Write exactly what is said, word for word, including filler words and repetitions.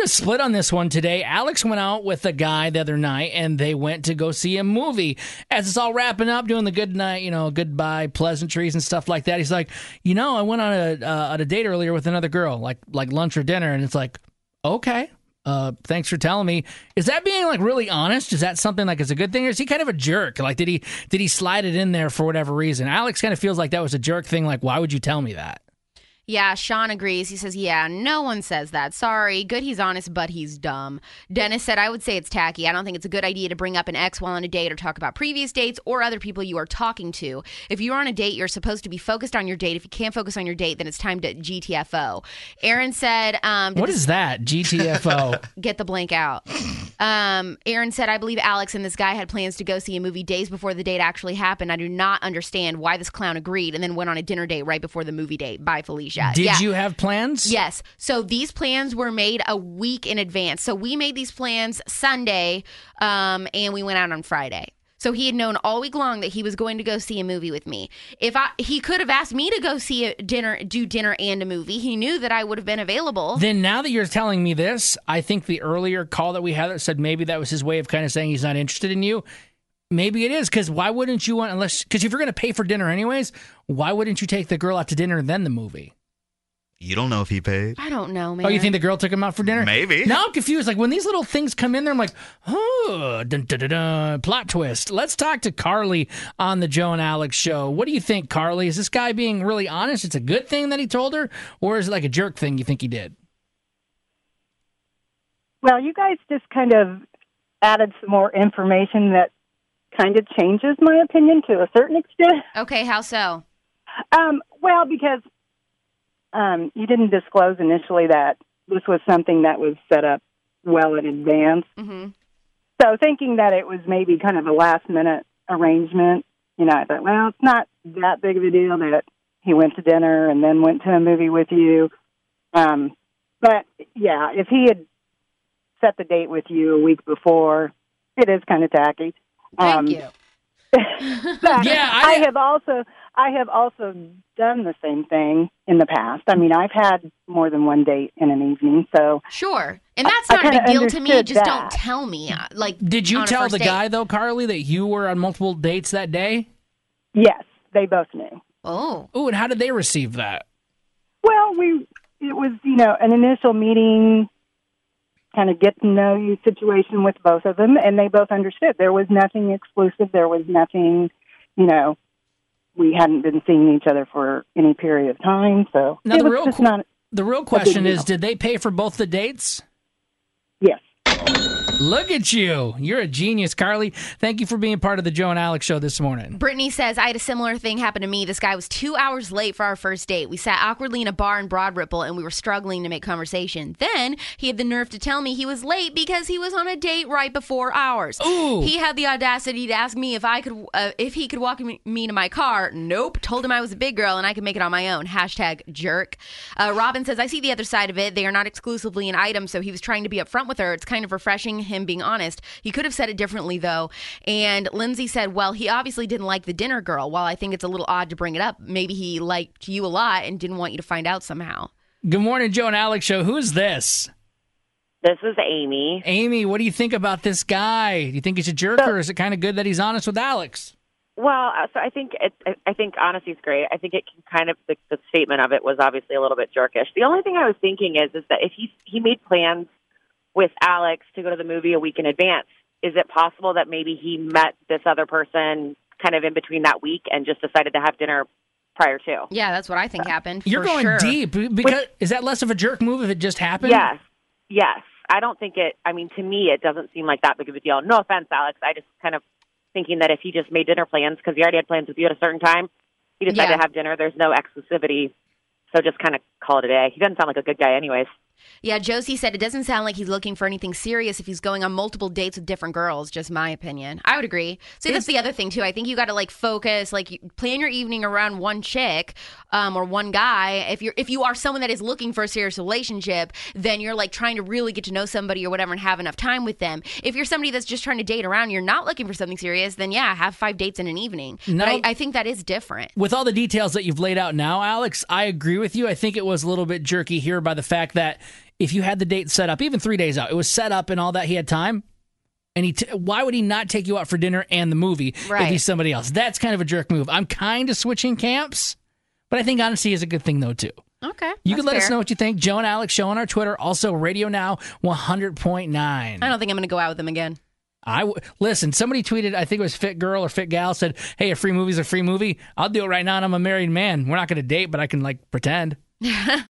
a split on this one today. Alex went out with a guy the other night, and they went to go see a movie. As it's all wrapping up, doing the good night, you know, goodbye pleasantries and stuff like that, he's like, you know, I went on a uh, on a date earlier with another girl, like like lunch or dinner, and it's like, okay. Uh, thanks for telling me. Is that being like really honest? Is that something like it's a good thing, or is he kind of a jerk? Like, did he did he slide it in there for whatever reason? Alex kind of feels like that was a jerk thing. Like, why would you tell me that? Yeah, Sean agrees. He says, yeah, no one says that. Sorry. Good he's honest, but he's dumb. Dennis said, I would say it's tacky. I don't think it's a good idea to bring up an ex while on a date or talk about previous dates or other people you are talking to. If you're on a date, you're supposed to be focused on your date. If you can't focus on your date, then it's time to G T F O. Aaron said... Um, what is that, G T F O? Get the blank out. Um, Aaron said, I believe Alex and this guy had plans to go see a movie days before the date actually happened. I do not understand why this clown agreed and then went on a dinner date right before the movie date. Bye, Felicia. Did yeah. you have plans? Yes. So these plans were made a week in advance. So we made these plans Sunday, um, and we went out on Friday. So he had known all week long that he was going to go see a movie with me. If I, he could have asked me to go see a dinner, do dinner and a movie. He knew that I would have been available. Then now that you're telling me this, I think the earlier call that we had that said maybe that was his way of kind of saying he's not interested in you. Maybe it is, because why wouldn't you want, unless, because if you're going to pay for dinner anyways, why wouldn't you take the girl out to dinner and then the movie? You don't know if he paid. I don't know, man. Oh, you think the girl took him out for dinner? Maybe. Now I'm confused. Like when these little things come in there, I'm like, oh, dun, dun, dun, dun, plot twist. Let's talk to Carly on the Joe and Alex show. What do you think, Carly? Is this guy being really honest? It's a good thing that he told her, or is it like a jerk thing you think he did? Well, you guys just kind of added some more information that kind of changes my opinion to a certain extent. Okay, how so? Um, well, because um, you didn't disclose initially that this was something that was set up well in advance. Mm-hmm. So thinking that it was maybe kind of a last-minute arrangement, you know, I thought, well, it's not that big of a deal that he went to dinner and then went to a movie with you. Um, but, yeah, if he had set the date with you a week before, it is kind of tacky. Thank um, you. but Yeah, I, I- I have also I have also done the same thing in the past. I mean, I've had more than one date in an evening, so Sure. And that's I- I not a kinda big deal to me. understood Just that. don't tell me. uh, Like, Did you on a tell first the date. guy, though, Carly, that you were on multiple dates that day? yes, they both knew. Oh. Oh, and how did they receive that? Well, we it was, you know, an initial meeting, kind of get to know you situation with both of them, and they both understood. There was nothing exclusive. There was nothing, you know, we hadn't been seeing each other for any period of time, so Now, it the was real just qu- not, The real question is, deal. did they pay for both the dates? yes. Look at you. You're a genius, Carly. Thank you for being part of the Joe and Alex show this morning. Brittany says, I had a similar thing happen to me. This guy was two hours late for our first date. We sat awkwardly in a bar in Broad Ripple, and we were struggling to make conversation. Then he had the nerve to tell me he was late because he was on a date right before ours. Ooh. He had the audacity to ask me if I could, uh, if he could walk me, me to my car. Nope. Told him I was a big girl and I could make it on my own. Hashtag jerk. Uh, Robin says, I see the other side of it. They are not exclusively an item, so he was trying to be upfront with her. It's kind of refreshing, him being honest. He could have said it differently, though. And Lindsay said, well, he obviously didn't like the dinner girl. While I think it's a little odd to bring it up, maybe he liked you a lot and didn't want you to find out somehow. Good morning, Joe and Alex show. Who's this? This is Amy. Amy, what do you think about this guy? Do you think he's a jerk, So- or is it kind of good that he's honest with Alex? Well, uh, so I think it, I- I think honesty's great. I think it can kind of the, the statement of it was obviously a little bit jerkish. The only thing I was thinking is is that if he he made plans with Alex to go to the movie a week in advance, is it possible that maybe he met this other person kind of in between that week and just decided to have dinner prior to? Yeah, that's what I think happened. You're for going sure. deep. Because is that less of a jerk move if it just happened? Yes, yes. I don't think it. I mean, to me, it doesn't seem like that big of a deal. No offense, Alex. I just kind of thinking that if he just made dinner plans because he already had plans with you at a certain time, he decided Yeah. to have dinner. There's no exclusivity, so just kind of call it a day. He doesn't sound like a good guy, anyways. Yeah, Josie said it doesn't sound like he's looking for anything serious if he's going on multiple dates with different girls. Just my opinion. I would agree. See, that's the other thing, too. I think you got to, like, focus, like, you plan your evening around one chick um, or one guy. If you're if you are someone that is looking for a serious relationship, then you're, like, trying to really get to know somebody or whatever and have enough time with them. If you're somebody that's just trying to date around, you're not looking for something serious, then, yeah, have five dates in an evening. No. But I, I think that is different. With all the details that you've laid out now, Alex, I agree with you. I think it was a little bit jerky here by the fact that if you had the date set up, even three days out, it was set up and all that, he had time. And he, t- why would he not take you out for dinner and the movie Right. if he's somebody else? That's kind of a jerk move. I'm kind of switching camps, but I think honesty is a good thing though too. Okay. You that's can let fair. us know what you think. Joe and Alex Show on our Twitter. Also, Radio Now one hundred point nine. I don't think I'm going to go out with him again. I w- listen. Somebody tweeted, I think it was Fit Girl or Fit Gal, said, "Hey, a free movie's a free movie. I'll do it right now, and I'm a married man. We're not going to date, but I can like pretend."